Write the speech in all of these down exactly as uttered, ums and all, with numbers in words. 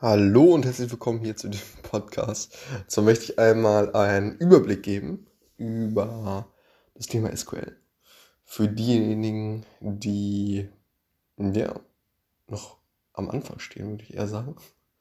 Hallo und herzlich willkommen hier zu diesem Podcast. So möchte ich einmal einen Überblick geben über das Thema S Q L. Für diejenigen, die ja noch am Anfang stehen, würde ich eher sagen.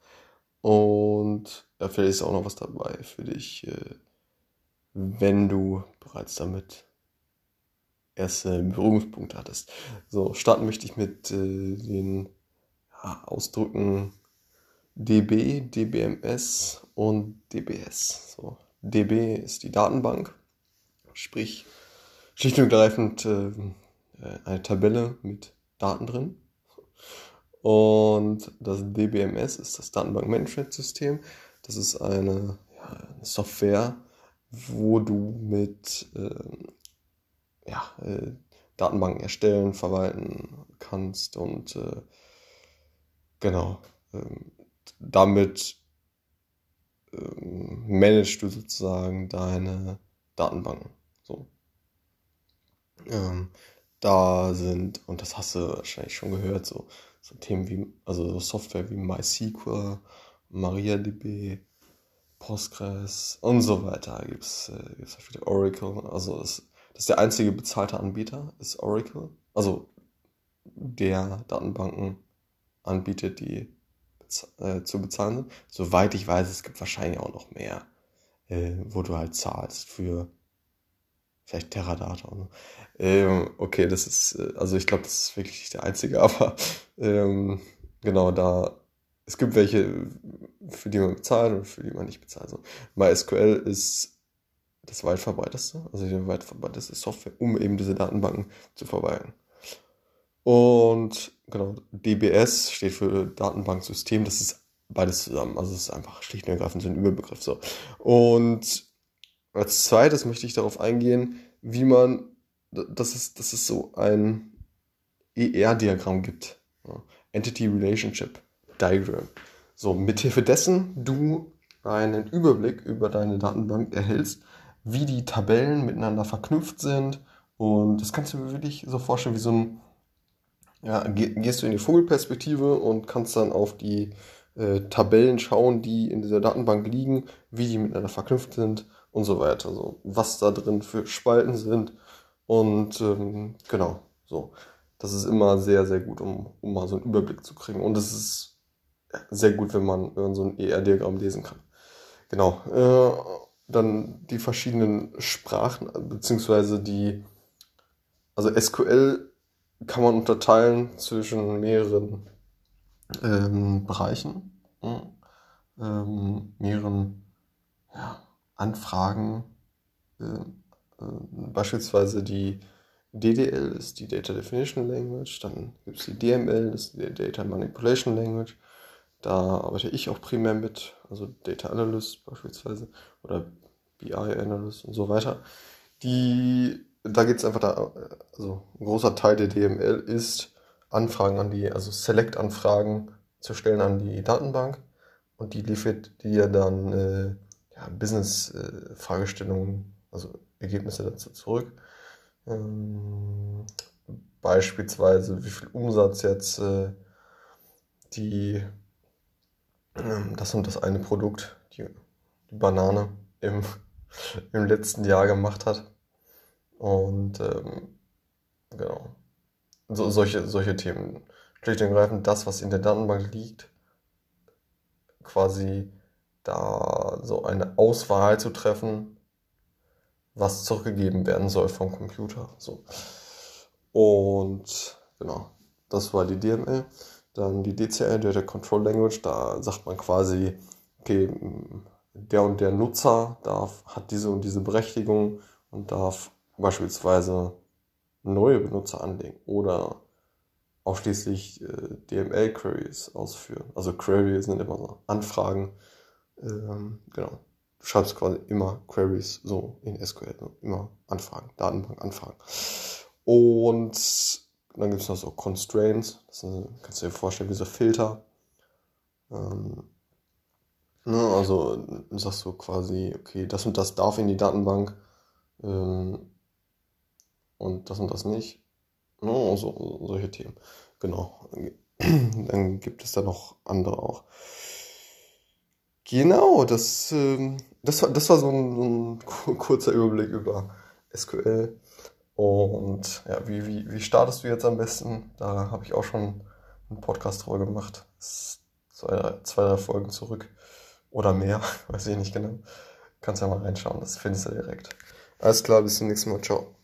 Und ja, vielleicht ist auch noch was dabei für dich, äh, wenn du bereits damit erste Berührungspunkte hattest. So, starten möchte ich mit äh, den ja, Ausdrücken D B, D B M S und D B S. So, D B ist die Datenbank, sprich schlicht und ergreifend äh, eine Tabelle mit Daten drin. Und das D B M S ist das Datenbankmanagementsystem. Das ist eine, ja, eine Software, wo du mit äh, ja, äh, Datenbanken erstellen, verwalten kannst und äh, genau ähm, damit ähm, managst du sozusagen deine Datenbanken. So. Ähm, Da sind, und das hast du wahrscheinlich schon gehört, so, so Themen wie, also so Software wie MySQL, MariaDB, Postgres und so weiter. Gibt es äh, gibt's viele Oracle. Also das, das ist der einzige bezahlte Anbieter, ist Oracle. Also der Datenbanken anbietet, die bez äh, zu bezahlen sind. Soweit ich weiß, es gibt wahrscheinlich auch noch mehr, äh, wo du halt zahlst für vielleicht Teradata. Und so. Ähm, okay, das ist, äh, also ich glaube, das ist wirklich nicht der einzige, aber ähm, genau da, es gibt welche, für die man bezahlt und für die man nicht bezahlt. Also MySQL ist das weit verbreiteste, also die weit verbreiteste Software, um eben diese Datenbanken zu verwalten. Und genau, D B S steht für Datenbanksystem, das ist beides zusammen, also es ist einfach schlicht und ergreifend so ein Überbegriff so. Und als zweites möchte ich darauf eingehen, wie man, dass es, dass es so ein E R-Diagramm gibt. Ja. Entity Relationship Diagram. So, mithilfe dessen du einen Überblick über deine Datenbank erhältst, wie die Tabellen miteinander verknüpft sind. Und das kannst du dir wirklich so vorstellen, wie so ein, ja, gehst du in die Vogelperspektive und kannst dann auf die äh, Tabellen schauen, die in dieser Datenbank liegen, wie die miteinander verknüpft sind und so weiter. So, was da drin für Spalten sind. Und ähm, genau, so. Das ist immer sehr, sehr gut, um, um mal so einen Überblick zu kriegen. Und es ist sehr gut, wenn man, wenn man so ein E R-Diagramm lesen kann. Genau. Äh, dann die verschiedenen Sprachen, beziehungsweise die, also S Q L kann man unterteilen zwischen mehreren ähm, Bereichen, ja, ähm, mehreren ja, Anfragen. Äh, äh, Beispielsweise die D D L ist die Data Definition Language, dann gibt es die D M L, das ist die Data Manipulation Language. Da arbeite ich auch primär mit, also Data Analyst beispielsweise oder B I Analyst und so weiter. Die, da geht es einfach da, also ein großer Teil der D M L ist Anfragen an die, also Select-Anfragen zu stellen an die Datenbank und die liefert dir dann äh, ja, Business-Fragestellungen, also Ergebnisse dazu zurück. Ähm, Beispielsweise, wie viel Umsatz jetzt äh, die, ähm, das und das eine Produkt, die, die Banane, im, im letzten Jahr gemacht hat. Und ähm, genau, so, solche, solche Themen. Schlicht und ergreifend das, was in der Datenbank liegt, quasi da so eine Auswahl zu treffen, was zurückgegeben werden soll vom Computer. So. Und genau, das war die D M L. Dann die D C L, Data Control Language, da sagt man quasi, okay, der und der Nutzer darf, hat diese und diese Berechtigung und darf beispielsweise neue Benutzer anlegen oder ausschließlich äh, D M L-Queries ausführen. Also Queries sind immer so Anfragen. Ähm, genau. Du schreibst quasi immer Queries so in S Q L, so immer Anfragen, Datenbank-Anfragen. Und dann gibt es noch so Constraints, das sind, kannst du dir vorstellen wie so Filter. Ähm, ne, also sagst du quasi, okay, das und das darf in die Datenbank ähm, und das und das nicht. Ne, so, solche Themen. Genau. Dann gibt es da noch andere auch. Genau, das, ähm, das war, das war so ein, so ein ku- kurzer Überblick über S Q L. Und ja, wie, wie, wie startest du jetzt am besten? Da habe ich auch schon einen Podcast drüber gemacht. Das ist zwei, drei- zwei, drei Folgen zurück. Oder mehr, weiß ich nicht genau. Kannst ja mal reinschauen, das findest du direkt. Alles klar, bis zum nächsten Mal. Ciao.